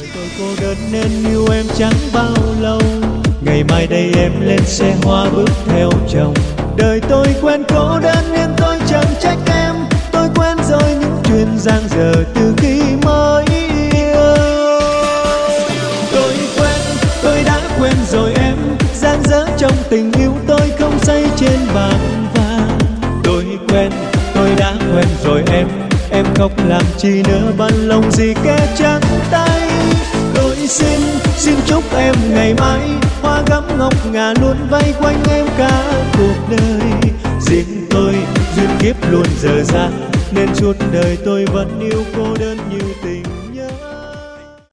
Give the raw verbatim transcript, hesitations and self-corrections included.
Tôi cô đơn nên yêu em chẳng bao lâu. Ngày mai đây em lên xe hoa bước theo chồng. Đời tôi quen cô đơn nên tôi chẳng trách em. Tôi quen rồi những chuyện giang dở từ khi mới yêu. Tôi quen, tôi đã quen rồi em. Giang dở trong tình yêu tôi không say trên bàn vàng. Tôi quen, tôi đã quen rồi em. Em khóc làm chi nữa, ban lòng gì kẻ trắng tay. Tôi xin, xin chúc em ngày mai hoa gấm ngọc ngà luôn vây quanh em cả cuộc đời. Riêng tôi duyên kiếp luôn dở dang, nên suốt đời tôi vẫn yêu cô đơn như tình.